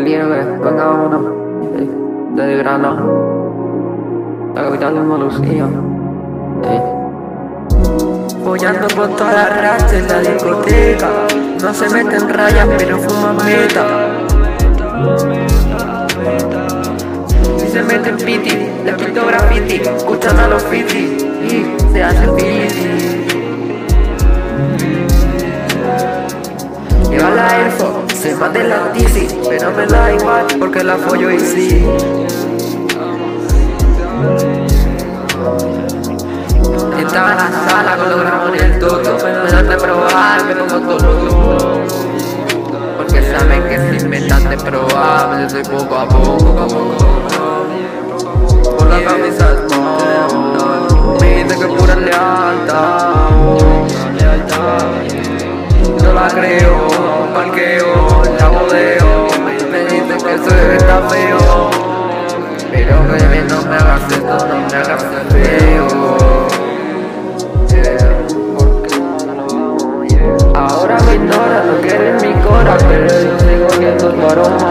liebre, venga vámonos. Desde Grana, la capital de Andalucía. Follando con todas las ratas en la discoteca. No se meten rayas pero fuman meta. Si se meten piti, le pinto graffiti. Escuchan a los fiti y se hacen piti. Lleva la Airfo, se mate la tizi, pero me da igual porque la follo y sí. Estaba en la sala con los gramos en el toto. Me dan de probar, me pongo todo duro. Porque saben que si me dan de probar, me doy poco a poco. Por la camisa me dice que pura lealtad. No la creo, parqueo, la bodeo. Me dice que soy está feo, pero que no me hagas esto, no me hagas feo. Ahora me ignora, no quiere mi cora, pero yo sigo viendo el varón.